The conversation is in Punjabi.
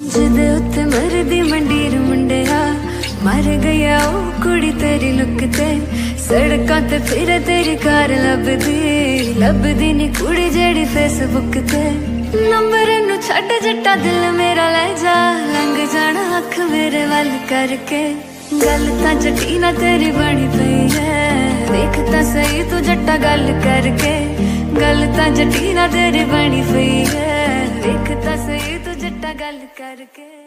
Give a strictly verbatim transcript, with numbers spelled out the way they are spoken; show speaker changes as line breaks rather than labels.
ਜਿਹਦੇ ਉੱਤੇ ਮਰਦੀ ਮੰਡੀਰ ਮੁੰਡਿਆ ਮਰ ਗਿਆ ਉਹ ਕੁੜੀ ਤੇਰੀ ਲੁੱਕ ਤੇ ਸੜਕਾਂ ਤੇ ਫਿਰ ਤੇਰੀ ਕਾਰ ਲੱਭਦੀ ਲੱਭਦੀ ਨੀ ਕੁੜੀ ਜਿਹੜੀ ਫੇਸਬੁੱਕ ਤੇ ਨੰਬਰ ਨੂੰ ਛੱਡ ਜੱਟਾ ਦਿਲ ਮੇਰਾ ਲੈ ਜਾ ਲੰਘ ਜਾਣਾ ਅੱਖ ਮੇਰੇ ਵੱਲ ਕਰਕੇ ਗੱਲ ਤਾਂ ਜੱਟੀ ਨਾ ਤੇਰੀ ਬਣੀ ਪਈ ਹੈ ਦੇਖ ਤਾਂ ਸਹੀ ਤੂੰ ਜੱਟਾ ਗੱਲ ਕਰਕੇ ਗੱਲ ਤਾਂ ਜੱਟੀ ਨਾ ਤੇਰੀ ਬਣੀ ਪਈ ਹੈ ਦੇਖ ਤਾਂ ਸਹੀ ਤੂੰ ਜੱਟਾ ਗੱਲ ਕਰਕੇ।